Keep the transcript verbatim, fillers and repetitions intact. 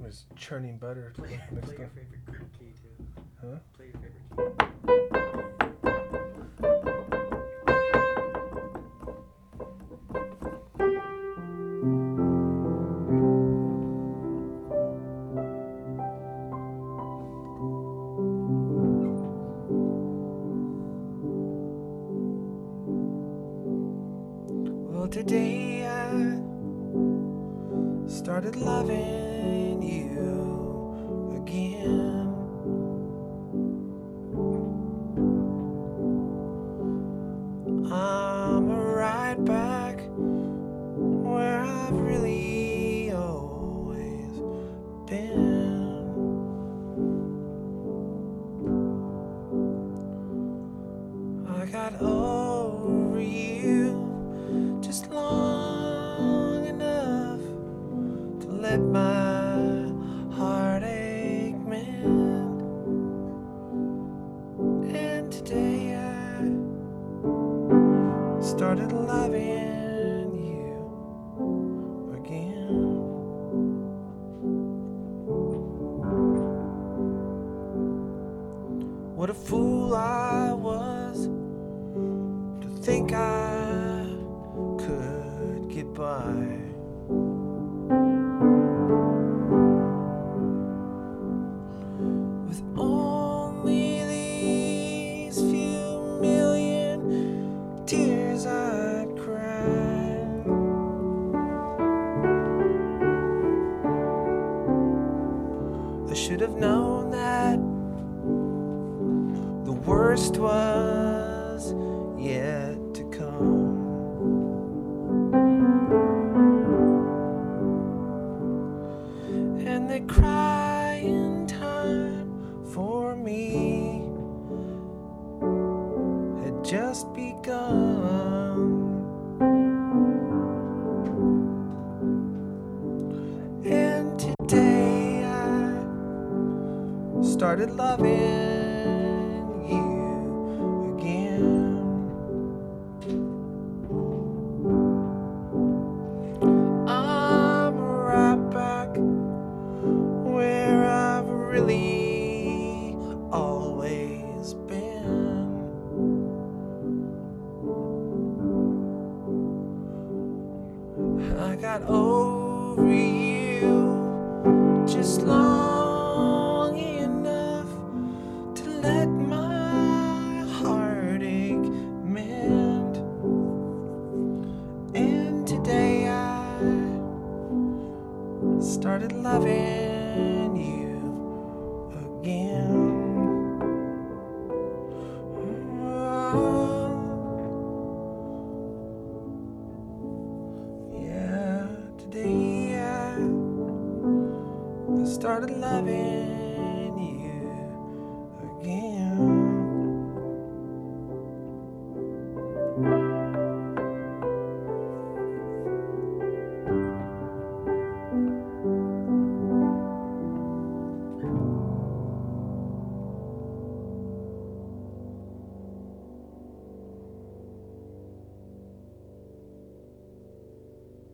was churning butter. To Play, mix play your up. favorite key too. Huh? Play your favorite key. Well, today I started loving you again. I'm right back where I've really always been. I got over you just long enough to let my heartache mend. And today I started loving you again. What a fool I was to think I could get by. With only these few million tears I'd cry. I should have known that the worst was yet to come. And they cry in time for me had just begun. And today I started loving you again. I'm right back where I've really always been. I got over you just long enough to let my heartache mend. And today I started loving you again. Oh, yeah, today I started loving